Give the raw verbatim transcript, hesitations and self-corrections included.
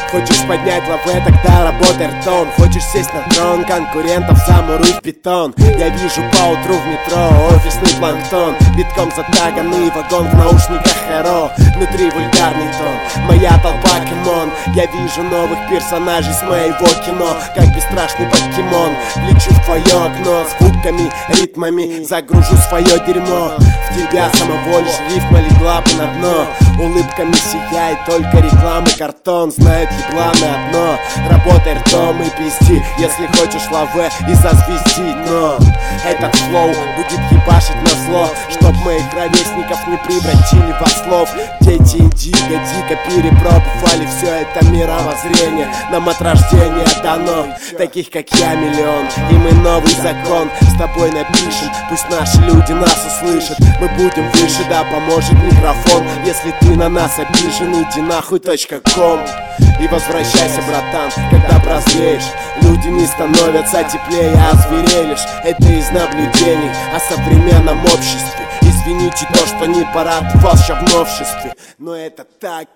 Хочешь поднять лаве, тогда работай ртом. Хочешь сесть на трон конкурентов, замуруй в бетон. Я вижу поутру в метро офисный планктон, битком затаганный вагон, в наушниках хэро. Внутри вульгарный тон, моя толпа кимон. Я вижу новых персонажей с моего кино, как бесстрашный покемон. Лечу в твое окно звуками, ритмами, загружу свое дерьмо. В тебя самого лишь рифма легла бы на дно. Улыбками сияет только реклама, картон. Знает ебланы одно: работай ртом и пизди, если хочешь лаве и зазвездить. Но этот флоу будет ебашить на зло, чтоб моих ровесников не превратили в ослов. Дети индиго дико перепробовали все это мировоззрение. Нам от рождения дано таких как я миллион, и мы новый закон с тобой напишем. Пусть наши люди нас услышат, мы будем выше, да поможет микрофон. Если ты на нас обижен, иди нахуй точка ком и возвращайся, братан, когда прозреешь. Люди не становятся теплее, а звереешь. Это из наблюдений о современном обществе. Извините то, что не порадовался в новшестве, но это так.